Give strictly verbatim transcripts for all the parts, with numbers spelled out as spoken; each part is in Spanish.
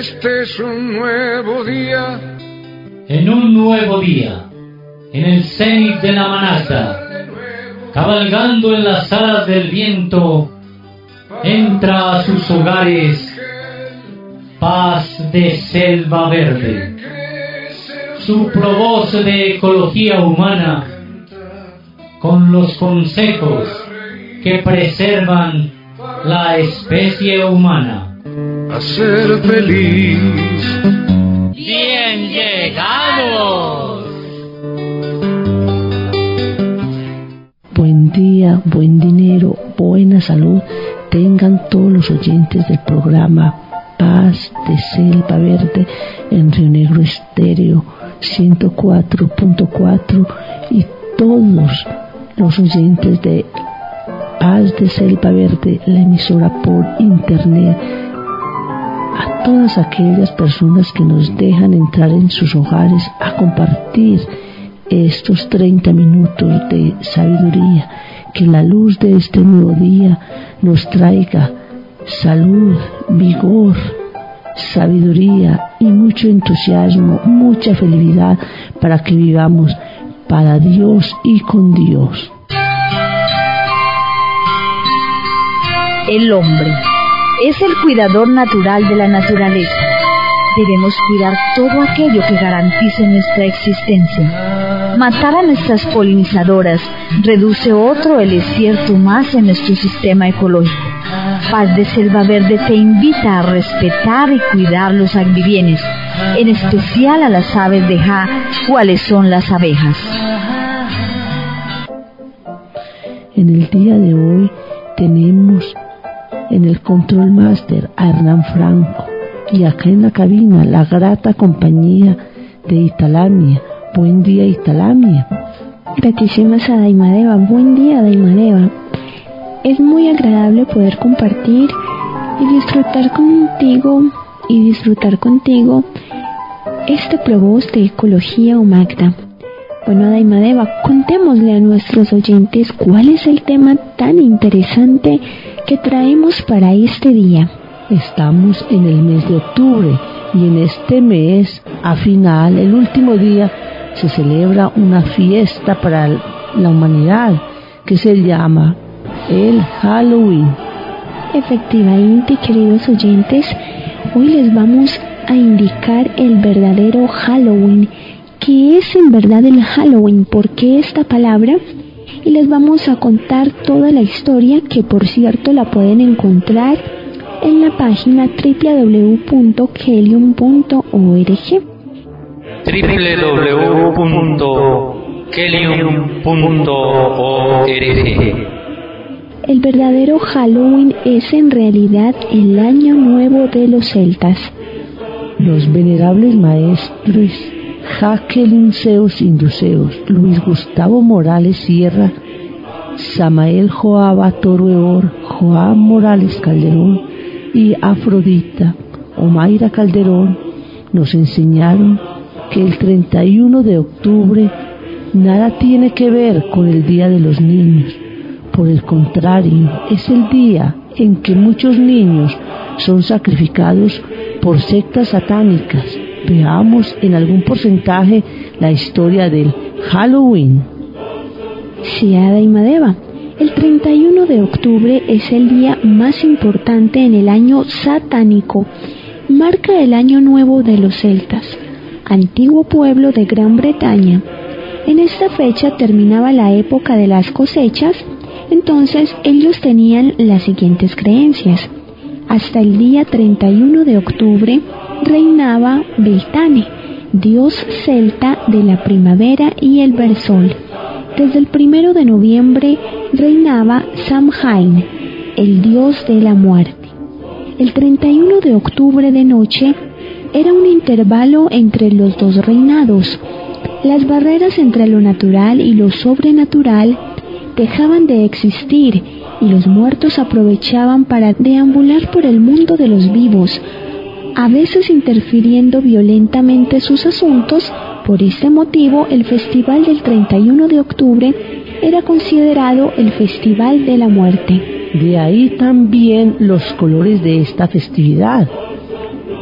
Este es un nuevo día. En un nuevo día, en el cenit de la manata, cabalgando en las alas del viento, entra a sus hogares Paz de Selva Verde. Su provoz de ecología humana, con los consejos que preservan la especie humana. A ser feliz. ¡Bien llegamos! Buen día, buen dinero, buena salud tengan todos los oyentes del programa Paz de Selva Verde en Río Negro Estéreo ciento cuatro punto cuatro y todos los oyentes de Paz de Selva Verde, la emisora por internet, a todas aquellas personas que nos dejan entrar en sus hogares a compartir estos treinta minutos de sabiduría, que la luz de este nuevo día nos traiga salud, vigor, sabiduría y mucho entusiasmo, mucha felicidad para que vivamos para Dios y con Dios. El hombre es el cuidador natural de la naturaleza. Debemos cuidar todo aquello que garantice nuestra existencia. Matar a nuestras polinizadoras reduce otro el desierto más en nuestro sistema ecológico. Paz de Selva Verde te invita a respetar y cuidar los agribienes, en especial a las aves de Ja, cuáles son las abejas. En el día de hoy tenemos en el Control Master a Hernán Franco y acá en la cabina la grata compañía de Italamia. Buen día, Italamia. Gratísimas a Daimadeva. Buen día, Daimadeva. Es muy agradable poder compartir y disfrutar contigo y disfrutar contigo este provoz de ecología humana. Bueno, Daimadeva, contémosle a nuestros oyentes cuál es el tema tan interesante que traemos para este día. Estamos en el mes de octubre y en este mes, a final, el último día, se celebra una fiesta para la humanidad que se llama el Halloween. Efectivamente, queridos oyentes, hoy les vamos a indicar el verdadero Halloween. ¿Qué es en verdad el Halloween? ¿Por qué esta palabra? Y les vamos a contar toda la historia, que por cierto la pueden encontrar en la página doble u doble u doble u punto kelium punto org. doble u doble u doble u punto kelium punto org. El verdadero Halloween es en realidad el año nuevo de los celtas. Los venerables maestros Jacqueline Zeus Induceus, Luis Gustavo Morales Sierra, Samael Joaba Toroeor, Joan Morales Calderón y Afrodita Omaira Calderón nos enseñaron que el treinta y uno de octubre nada tiene que ver con el Día de los Niños. Por el contrario, es el día en que muchos niños son sacrificados por sectas satánicas. Veamos en algún porcentaje la historia del Halloween. Sí, Daimadeva, el treinta y uno de octubre es el día más importante en el año satánico. Marca el año nuevo de los celtas, antiguo pueblo de Gran Bretaña. En esta fecha terminaba la época de las cosechas, entonces ellos tenían las siguientes creencias. Hasta el día treinta y uno de octubre reinaba Beltane, dios celta de la primavera y el versol. Desde el primero de noviembre reinaba Samhain, el dios de la muerte. El treinta y uno de octubre de noche era un intervalo entre los dos reinados. Las barreras entre lo natural y lo sobrenatural dejaban de existir y los muertos aprovechaban para deambular por el mundo de los vivos, a veces interfiriendo violentamente sus asuntos. Por este motivo, el festival del treinta y uno de octubre era considerado el Festival de la Muerte. De ahí también los colores de esta festividad.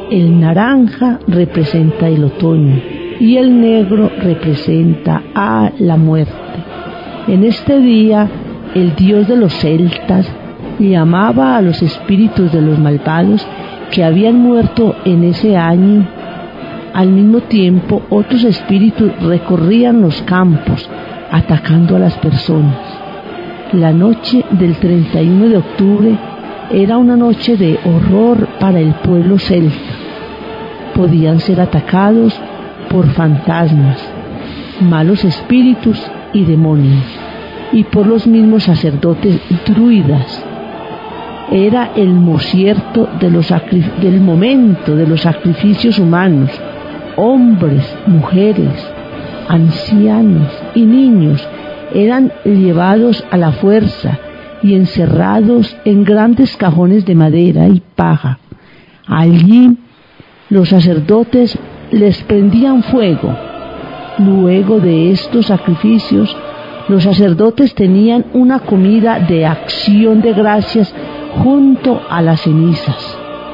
El naranja representa el otoño y el negro representa a la muerte. En este día, el dios de los celtas llamaba a los espíritus de los malvados que habían muerto en ese año. Al mismo tiempo, otros espíritus recorrían los campos, atacando a las personas. La noche del treinta y uno de octubre era una noche de horror para el pueblo celta. Podían ser atacados por fantasmas, malos espíritus y demonios, y por los mismos sacerdotes druidas. Era el mocierto de los sacri- del momento de los sacrificios humanos. Hombres, mujeres, ancianos y niños eran llevados a la fuerza y encerrados en grandes cajones de madera y paja. Allí los sacerdotes les prendían fuego. Luego de estos sacrificios, los sacerdotes tenían una comida de acción de gracias junto a las cenizas.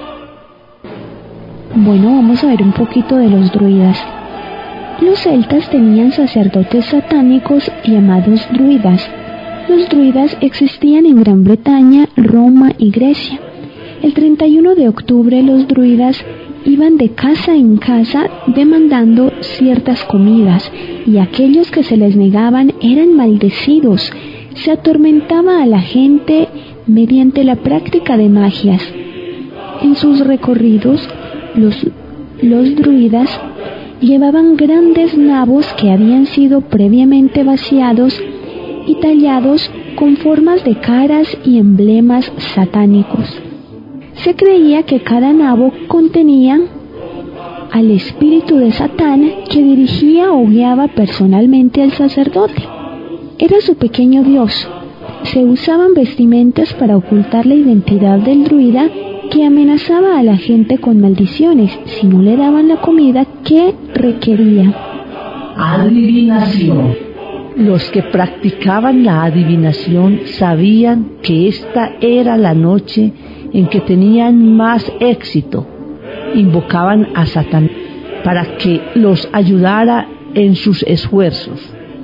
Bueno, vamos a ver un poquito de los druidas. Los celtas tenían sacerdotes satánicos llamados druidas. Los druidas existían en Gran Bretaña, Roma y Grecia. El treinta y uno de octubre los druidas iban de casa en casa demandando ciertas comidas, y aquellos que se les negaban eran maldecidos. Se atormentaba a la gente mediante la práctica de magias. En sus recorridos, los, los druidas llevaban grandes nabos que habían sido previamente vaciados y tallados con formas de caras y emblemas satánicos. Se creía que cada nabo contenía al espíritu de Satán, que dirigía o guiaba personalmente al sacerdote. Era su pequeño dios. Se usaban vestimentas para ocultar la identidad del druida, que amenazaba a la gente con maldiciones si no le daban la comida que requería. Adivinación. Los que practicaban la adivinación sabían que esta era la noche en que tenían más éxito. Invocaban a Satán para que los ayudara en sus esfuerzos.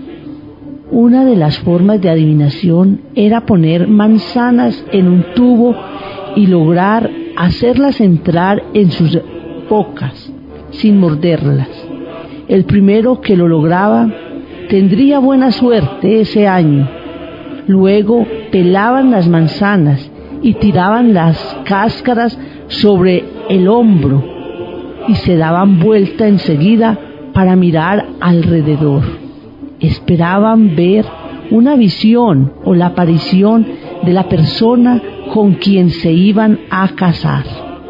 Una de las formas de adivinación era poner manzanas en un tubo y lograr hacerlas entrar en sus bocas sin morderlas. El primero que lo lograba tendría buena suerte ese año. Luego pelaban las manzanas y tiraban las cáscaras sobre el hombro y se daban vuelta enseguida para mirar alrededor. Esperaban ver una visión o la aparición de la persona con quien se iban a casar.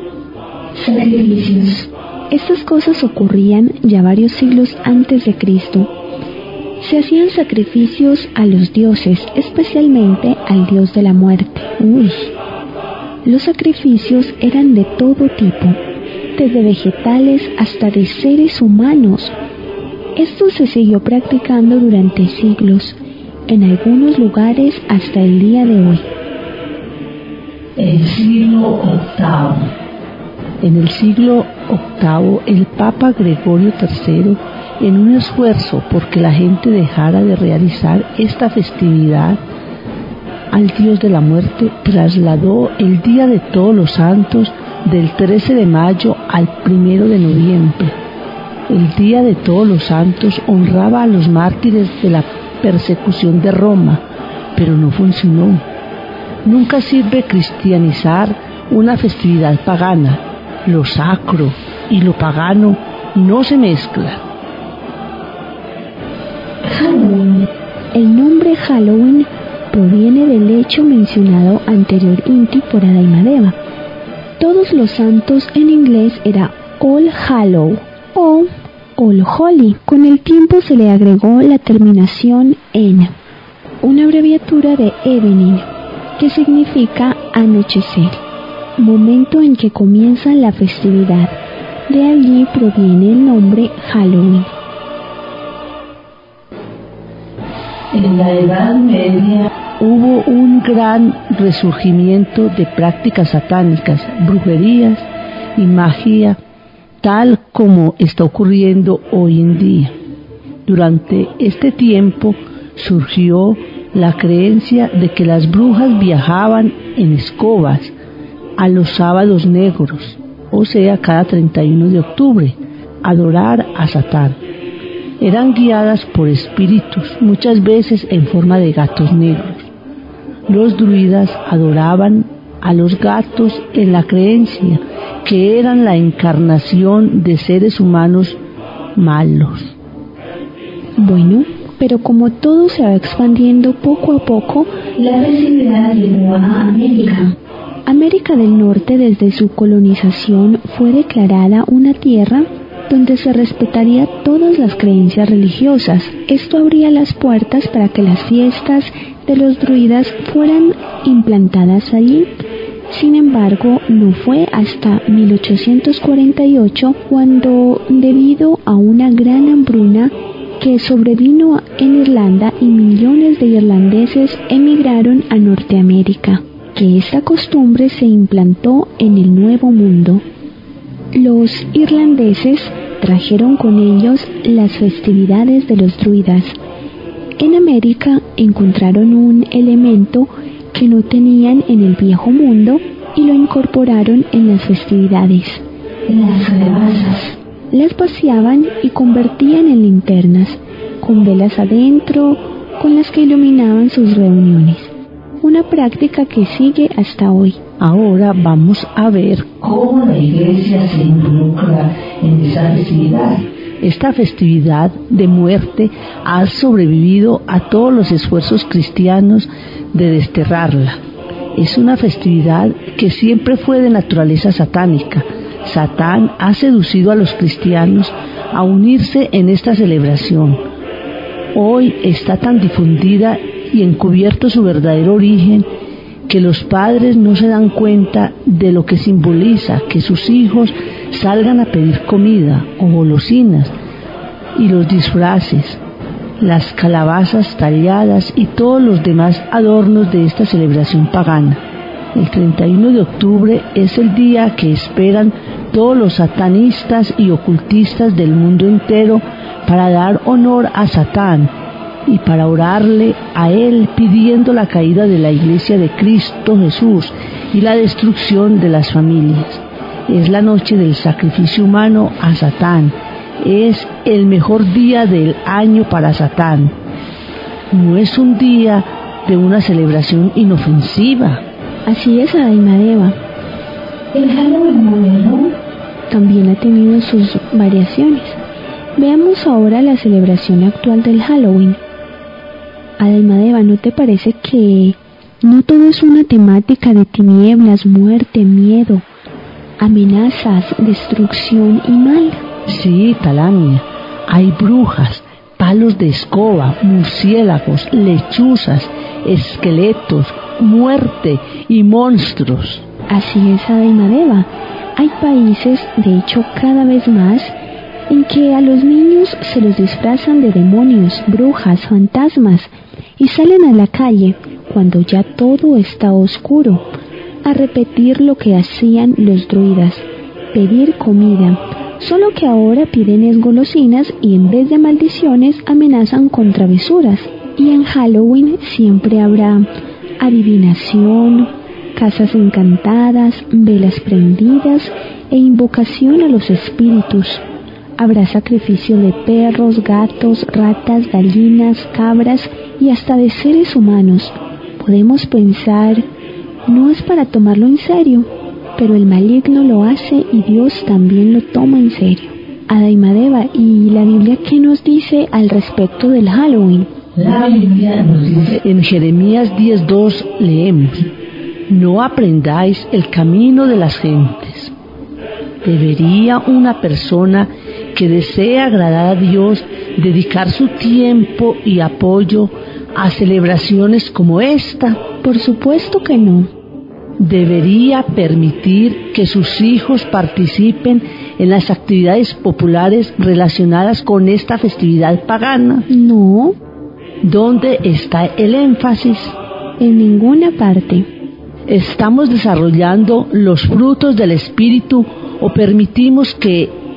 Sacrificios. Estas cosas ocurrían ya varios siglos antes de Cristo. Se hacían sacrificios a los dioses, especialmente al dios de la muerte. Uy. Los sacrificios eran de todo tipo, desde vegetales hasta de seres humanos. Esto se siguió practicando durante siglos, en algunos lugares hasta el día de hoy. El siglo octavo. En el siglo octavo, el Papa Gregorio tercero, en un esfuerzo porque la gente dejara de realizar esta festividad al Dios de la muerte, trasladó el Día de Todos los Santos del trece de mayo al primero de noviembre. El Día de Todos los Santos honraba a los mártires de la persecución de Roma, pero no funcionó. Nunca sirve cristianizar una festividad pagana. Lo sacro y lo pagano no se mezclan. Halloween. El nombre Halloween proviene del hecho mencionado anteriormente por Adaimadeva. Todos los santos en inglés era All Hallow o All Holy. Con el tiempo se le agregó la terminación en, una abreviatura de evening, que significa anochecer, momento en que comienza la festividad. De allí proviene el nombre Halloween. En la Edad Media hubo un gran resurgimiento de prácticas satánicas, brujerías y magia tal como está ocurriendo hoy en día. Durante este tiempo surgió la creencia de que las brujas viajaban en escobas a los sábados negros, o sea, cada treinta y uno de octubre, a adorar a Satán. Eran guiadas por espíritus, muchas veces en forma de gatos negros. Los druidas adoraban a los gatos en la creencia que eran la encarnación de seres humanos malos. Bueno, pero como todo se va expandiendo poco a poco, la festividad llegó a América. América del Norte, desde su colonización, fue declarada una tierra donde se respetaría todas las creencias religiosas. Esto abría las puertas para que las fiestas de los druidas fueran implantadas allí. Sin embargo, no fue hasta mil ochocientos cuarenta y ocho cuando, debido a una gran hambruna que sobrevino en Irlanda y millones de irlandeses emigraron a Norteamérica, que esta costumbre se implantó en el Nuevo Mundo. Los irlandeses trajeron con ellos las festividades de los druidas. En América encontraron un elemento que no tenían en el Viejo Mundo y lo incorporaron en las festividades. Las calabazas. Las vaciaban y convertían en linternas, con velas adentro, con las que iluminaban sus reuniones. Una práctica que sigue hasta hoy. Ahora vamos a ver cómo la Iglesia se involucra en esta festividad. Esta festividad de muerte ha sobrevivido a todos los esfuerzos cristianos de desterrarla. Es una festividad que siempre fue de naturaleza satánica. Satán ha seducido a los cristianos a unirse en esta celebración. Hoy está tan difundida y encubierto su verdadero origen que los padres no se dan cuenta de lo que simboliza que sus hijos salgan a pedir comida o golosinas, y los disfraces, las calabazas talladas y todos los demás adornos de esta celebración pagana. El treinta y uno de octubre es el día que esperan todos los satanistas y ocultistas del mundo entero para dar honor a Satán y para orarle a él, pidiendo la caída de la Iglesia de Cristo Jesús y la destrucción de las familias. Es la noche del sacrificio humano a Satán. Es el mejor día del año para Satán. No es un día de una celebración inofensiva. Así es, Adaimadeva. El Halloween moderno también ha tenido sus variaciones. Veamos ahora la celebración actual del Halloween. Adaimadeva, ¿no te parece que no todo es una temática de tinieblas, muerte, miedo, amenazas, destrucción y mal? Sí, Talamia, hay brujas, palos de escoba, murciélagos, lechuzas, esqueletos, muerte y monstruos. Así es, Adaimadeva. Hay países, de hecho cada vez más, en que a los niños se los disfrazan de demonios, brujas, fantasmas, y salen a la calle, cuando ya todo está oscuro, a repetir lo que hacían los druidas, pedir comida, solo que ahora piden es golosinas y en vez de maldiciones amenazan con travesuras. Y en Halloween siempre habrá adivinación, casas encantadas, velas prendidas e invocación a los espíritus. Habrá sacrificio de perros, gatos, ratas, gallinas, cabras y hasta de seres humanos. Podemos pensar, no es para tomarlo en serio, pero el maligno lo hace y Dios también lo toma en serio. Adaimadeva, ¿y la Biblia qué nos dice al respecto del Halloween? La Biblia nos dice en Jeremías diez dos, leemos: no aprendáis el camino de las gentes. ¿Debería una persona que desea agradar a Dios dedicar su tiempo y apoyo a celebraciones como esta? Por supuesto que no. ¿Debería permitir que sus hijos participen en las actividades populares relacionadas con esta festividad pagana? No. ¿Dónde está el énfasis? En ninguna parte. ¿Estamos desarrollando los frutos del Espíritu o permitimos que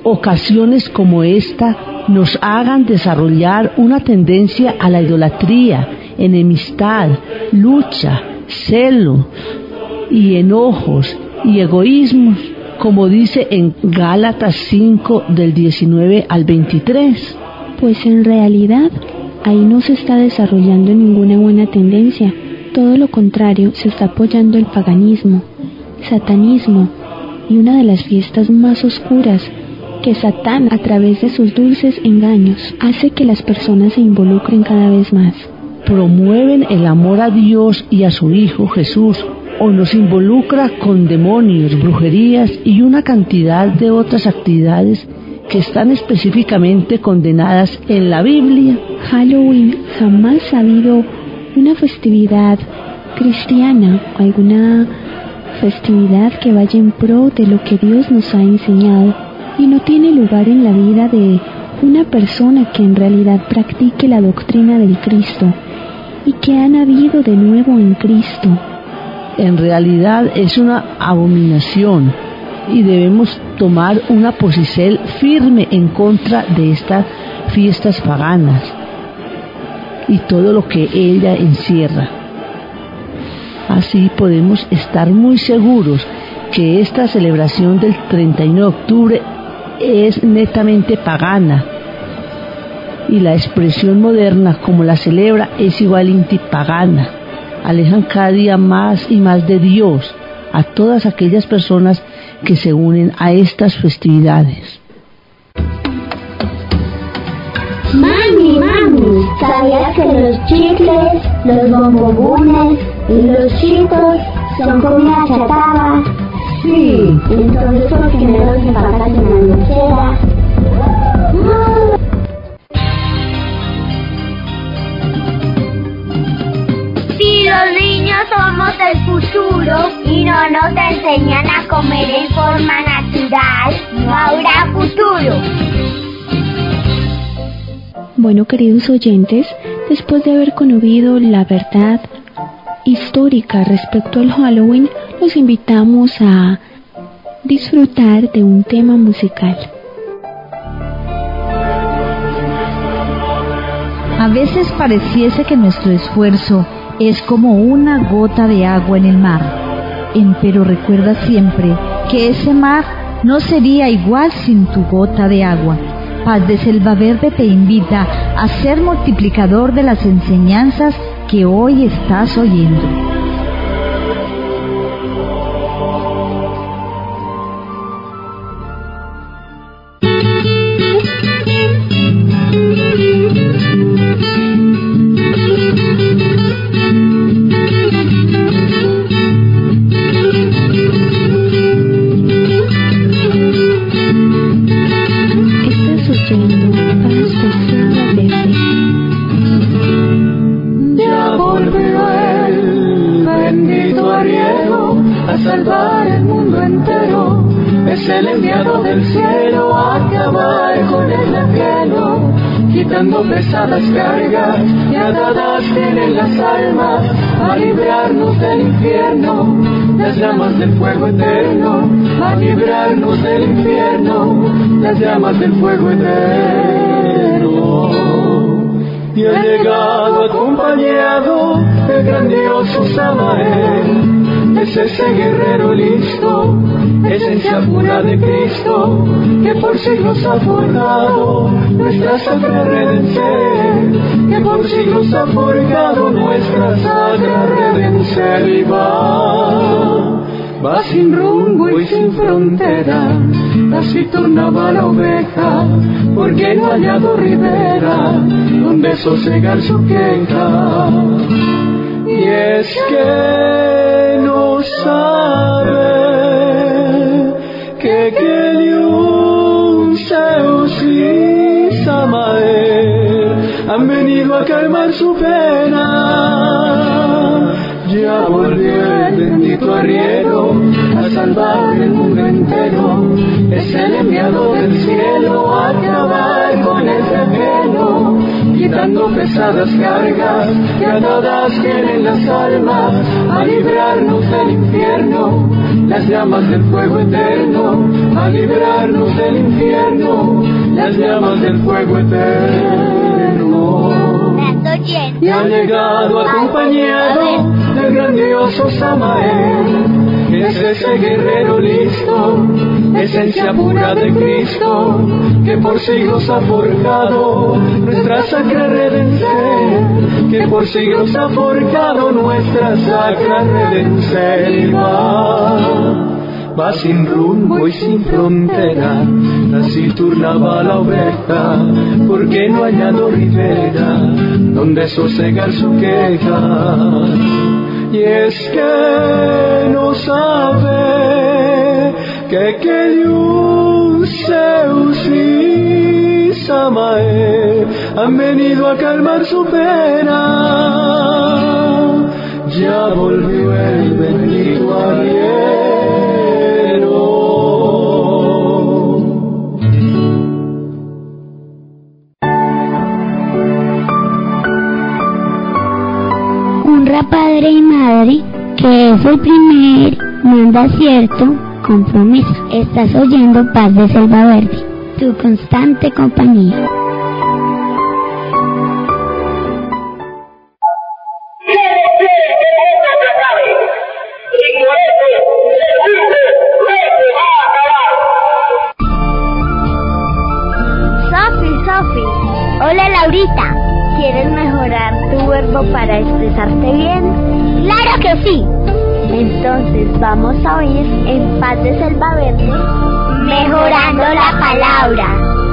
ocasiones como esta nos hagan desarrollar una tendencia a la idolatría, enemistad, lucha, celo y enojos y egoísmos, como dice en Gálatas cinco del diecinueve al veintitrés. Pues en realidad ahí no se está desarrollando ninguna buena tendencia, todo lo contrario, se está apoyando el paganismo, satanismo y una de las fiestas más oscuras que Satán, a través de sus dulces engaños, hace que las personas se involucren cada vez más. Promueven el amor a Dios y a su Hijo Jesús, o nos involucra con demonios, brujerías y una cantidad de otras actividades que están específicamente condenadas en la Biblia. Halloween jamás ha habido una festividad cristiana o alguna festividad que vaya en pro de lo que Dios nos ha enseñado, y no tiene lugar en la vida de una persona que en realidad practique la doctrina del Cristo y que ha nacido de nuevo en Cristo. En realidad es una abominación y debemos tomar una posición firme en contra de estas fiestas paganas y todo lo que ella encierra. Así podemos estar muy seguros que esta celebración del treinta y uno de octubre es netamente pagana, y la expresión moderna como la celebra es igualmente pagana. Alejan cada día más y más de Dios a todas aquellas personas que se unen a estas festividades. Mami, mami, ¿sabías que los chicles, los bombones y los chitos son comida chatarra? Sí, entonces ¿por qué no los empacas en la lonchera? ¡No! Si los niños somos el futuro y no nos enseñan a comer en forma natural, no habrá futuro. Bueno, queridos oyentes, después de haber conocido la verdad histórica respecto al Halloween, los invitamos a disfrutar de un tema musical. A veces pareciese que nuestro esfuerzo es como una gota de agua en el mar, pero recuerda siempre que ese mar no sería igual sin tu gota de agua. Paz de Selva Verde te invita a ser multiplicador de las enseñanzas que hoy estás oyendo. Pesadas cargas y atadas tienen las almas a librarnos del infierno, las llamas del fuego eterno, a librarnos del infierno, las llamas del fuego eterno. Y ha llegado acompañado el grandioso Samael, es ese guerrero listo, esencia pura de Cristo, que por siglos ha forjado nuestra sacra redención, que por siglos ha forjado nuestra sacra redención. Y va, va sin rumbo y sin frontera, así tornaba la oveja, porque no ha hallado ribera donde sosegar su queja. Y es que no sabe que Kelium, Zeus y Samael han venido a calmar su pena. Ya volvió el bendito arriero a salvar el mundo entero, es el enviado del cielo a acabar con el flagelo, quitando pesadas cargas que atadas tienen las almas, a librarnos del infierno, las llamas del fuego eterno, a librarnos del infierno, las llamas del fuego eterno. Y ha llegado acompañado del grandioso Samael, que es ese guerrero listo, esencia pura de Cristo, que por siglos ha forjado nuestra sacra redención, que por siglos ha forjado nuestra sacra redención. Va, va sin rumbo y sin frontera, taciturna va la oveja, porque no ha hallado ribera donde sosegar su queja. Y es que no sabe que que Dios y Samael han venido a calmar su pena. Ya volvió el bendito arriero. Honra padre y madre, que es el primer manda cierto compromiso. Estás oyendo Paz de Selva Verde, tu constante compañía. Sofi, Sofi, hola Laurita. ¿Quieres mejorar tu verbo para expresarte bien? ¡Claro que sí! Entonces vamos a oír en Paz de Selva Verde, mejorando la palabra.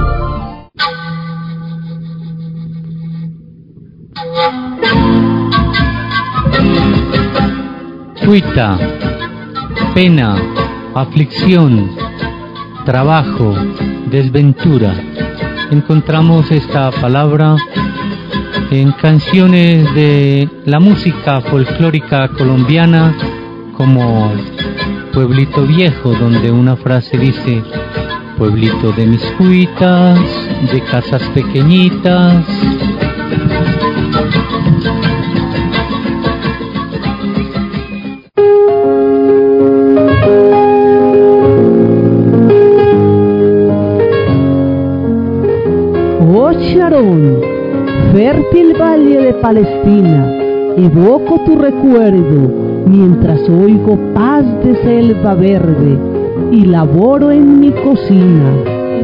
Cuita, pena, aflicción, trabajo, desventura. Encontramos esta palabra en canciones de la música folclórica colombiana, como Pueblito Viejo, donde una frase dice: pueblito de mis cuitas, de casas pequeñitas. Oh Sharon, fértil valle de Palestina, evoco tu recuerdo mientras oigo Paz de Selva Verde y laboro en mi cocina.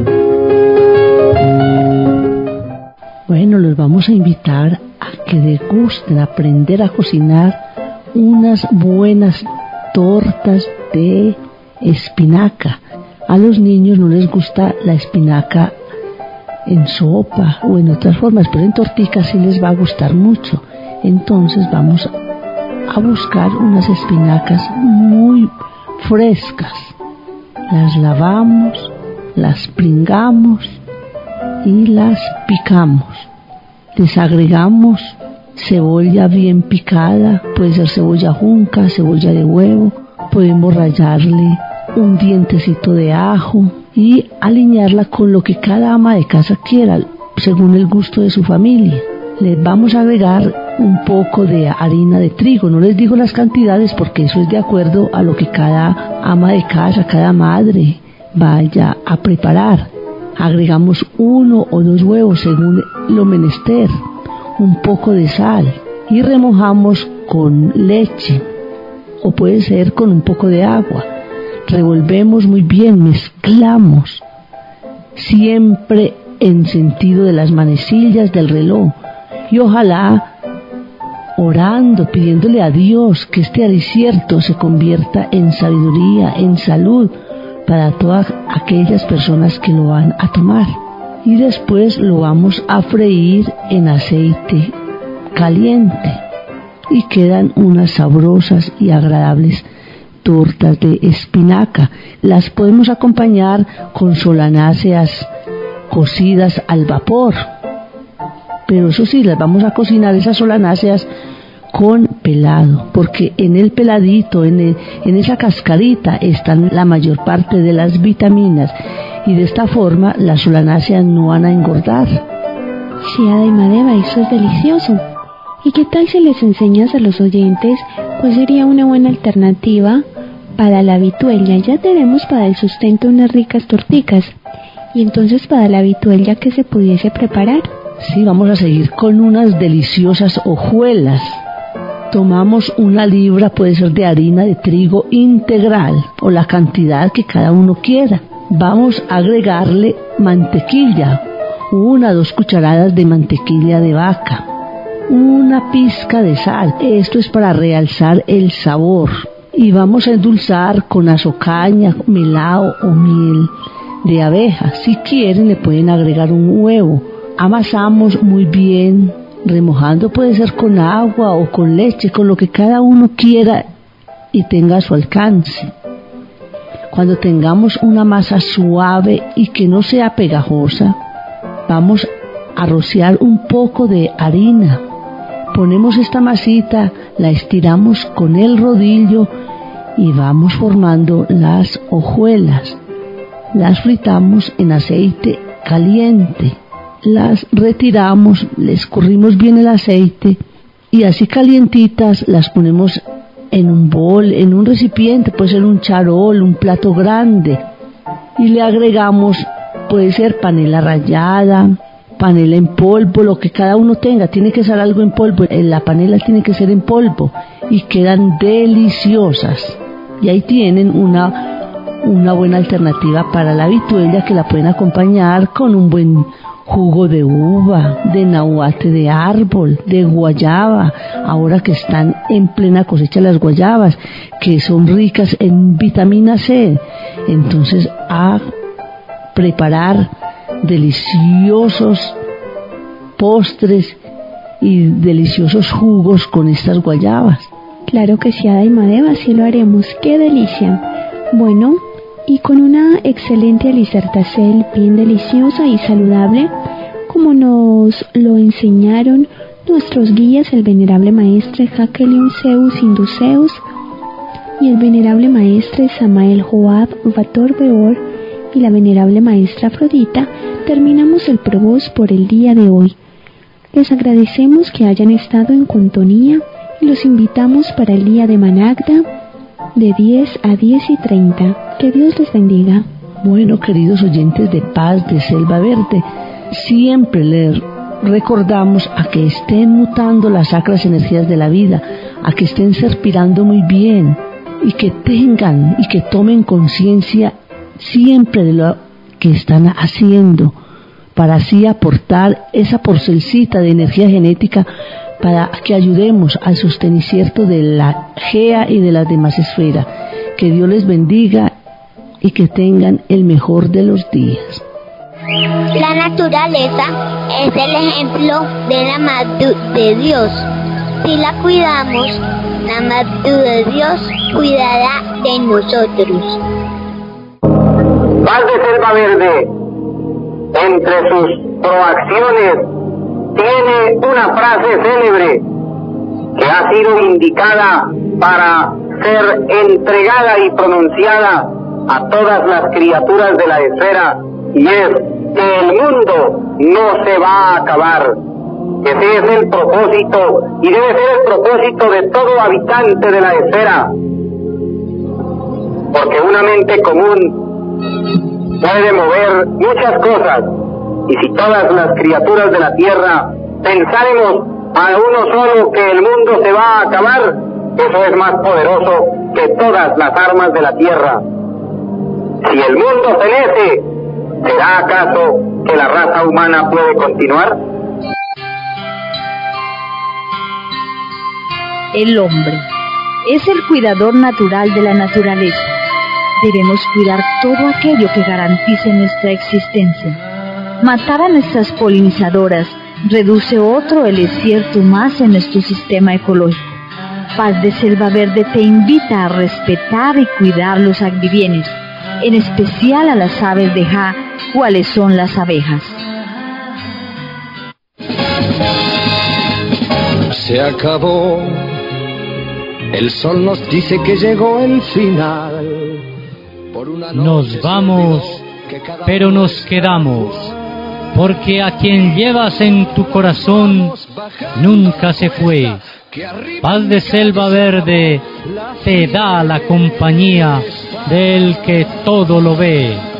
Bueno, los vamos a invitar a que degusten, a aprender a cocinar unas buenas tortas de espinaca. A los niños no les gusta la espinaca en sopa o en otras formas, pero en torticas sí les va a gustar mucho. Entonces vamos a buscar unas espinacas muy frescas. Las lavamos, las pringamos y las picamos. Les agregamos cebolla bien picada, puede ser cebolla junca, cebolla de huevo. Podemos rallarle un dientecito de ajo y alinearla con lo que cada ama de casa quiera, según el gusto de su familia. Les vamos a agregar un poco de harina de trigo. No les digo las cantidades porque eso es de acuerdo a lo que cada ama de casa, cada madre vaya a preparar. Agregamos uno o dos huevos según lo menester, un poco de sal y remojamos con leche o puede ser con un poco de agua. Revolvemos muy bien, mezclamos, siempre en sentido de las manecillas del reloj, y ojalá orando, pidiéndole a Dios que este alicierto se convierta en sabiduría, en salud para todas aquellas personas que lo van a tomar. Y después lo vamos a freír en aceite caliente y quedan unas sabrosas y agradables tortas de espinaca. Las podemos acompañar con solanáceas cocidas al vapor, pero eso sí, las vamos a cocinar esas solanáceas con pelado, porque en el peladito, en, el, en esa cascarita están la mayor parte de las vitaminas y de esta forma las solanáceas no van a engordar. Sí, Ada y Madeva, eso es delicioso. ¿Y qué tal si les enseñas a los oyentes cuál sería una buena alternativa para la vituella ya tenemos para el sustento unas ricas torticas. Y entonces para la vituella, ¿qué se pudiese preparar? Sí, vamos a seguir con unas deliciosas hojuelas. Tomamos una libra, puede ser de harina de trigo integral o la cantidad que cada uno quiera. Vamos a agregarle mantequilla, una o dos cucharadas de mantequilla de vaca, una pizca de sal. Esto es para realzar el sabor. Y vamos a endulzar con azocaña, melao o miel de abeja. Si quieren le pueden agregar un huevo. Amasamos muy bien, remojando, puede ser con agua o con leche, con lo que cada uno quiera y tenga a su alcance. Cuando tengamos una masa suave y que no sea pegajosa, vamos a rociar un poco de harina. Ponemos esta masita, la estiramos con el rodillo y vamos formando las hojuelas. Las fritamos en aceite caliente. Las retiramos, le escurrimos bien el aceite y así calientitas las ponemos en un bol, en un recipiente, puede ser un charol, un plato grande, y le agregamos, puede ser panela rallada, panela en polvo, lo que cada uno tenga. Tiene que ser algo en polvo, la panela tiene que ser en polvo y quedan deliciosas. Y ahí tienen una, una buena alternativa para la vituella, que la pueden acompañar con un buen jugo de uva, de nahuate de árbol, de guayaba, ahora que están en plena cosecha las guayabas, que son ricas en vitamina C. Entonces, a preparar deliciosos postres y deliciosos jugos con estas guayabas. Claro que sí, Ada y Madeva, sí lo haremos. ¡Qué delicia! Bueno, y con una excelente alicertacel bien deliciosa y saludable, como nos lo enseñaron nuestros guías, el venerable maestre Jacqueline Zeus Induceus y el venerable maestre Samael Joab Bator Beor y la venerable maestra Afrodita, terminamos el Provoz por el día de hoy. Les agradecemos que hayan estado en sintonía y los invitamos para el día de Managda de diez a diez y treinta. Que Dios les bendiga. Bueno, queridos oyentes de Paz de Selva Verde, siempre les recordamos a que estén mutando las sacras energías de la vida, a que estén respirando muy bien y que tengan y que tomen conciencia siempre de lo que están haciendo, para así aportar esa porcelcita de energía genética para que ayudemos al sostenicierto de la Gea y de las demás esferas. Que Dios les bendiga y que tengan el mejor de los días. La naturaleza es el ejemplo de la magnitud de Dios. Si la cuidamos, la magnitud de Dios cuidará de nosotros. Paz de Selva Verde, entre sus proacciones, tiene una frase célebre que ha sido indicada para ser entregada y pronunciada a todas las criaturas de la esfera, y es que el mundo no se va a acabar. Ese es el propósito y debe ser el propósito de todo habitante de la esfera, porque una mente común puede mover muchas cosas, y si todas las criaturas de la tierra pensáramos a uno solo que el mundo se va a acabar, eso es más poderoso que todas las armas de la tierra. Si el mundo fenece, ¿será acaso que la raza humana puede continuar? El hombre es el cuidador natural de la naturaleza. Debemos cuidar todo aquello que garantice nuestra existencia. Matar a nuestras polinizadoras reduce otro el desierto más en nuestro sistema ecológico. Paz de Selva Verde te invita a respetar y cuidar los agribienes, en especial a las aves de Ja, cuáles son las abejas. Se acabó, el sol nos dice que llegó el final. Por una nos vamos, pero nos quedamos. porque a quien llevas en tu corazón nunca se fue. Paz de Selva Verde te da la compañía del que todo lo ve.